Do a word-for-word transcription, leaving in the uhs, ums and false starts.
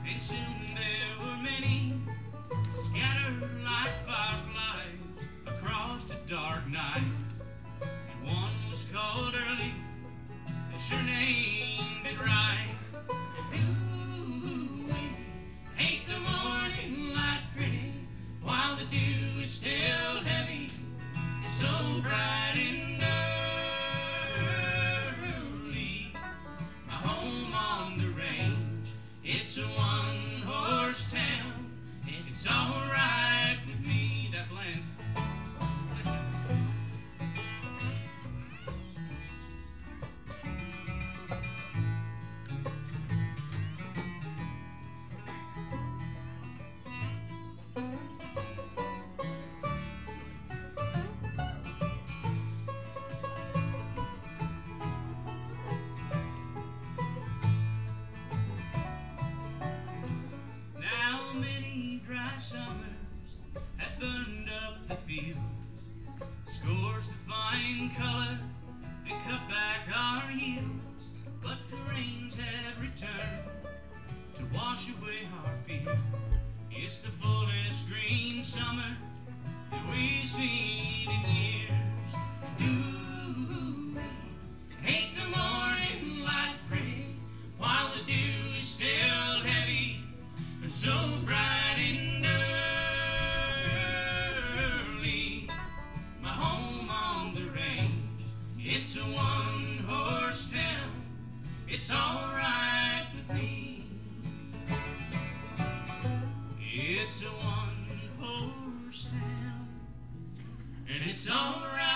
and soon there were many scattered like fireflies across the dark night. And one was called Early, they sure named it right. Ooh, ain't the morning light pretty while the dew is still heavy, so bright and early. My home on the range, it's a one-horse town, and it's alright with me. That blend. Summers have burned up the fields, scores the fine color that cut back our yields, but the rains have returned to wash away our field. It's the fullest green summer that we've seen in years. Ooh, ain't the morning light pretty while the dew is still heavy, and so bright and it's a one-horse town, it's alright with me. It's a one-horse town, and it's alright.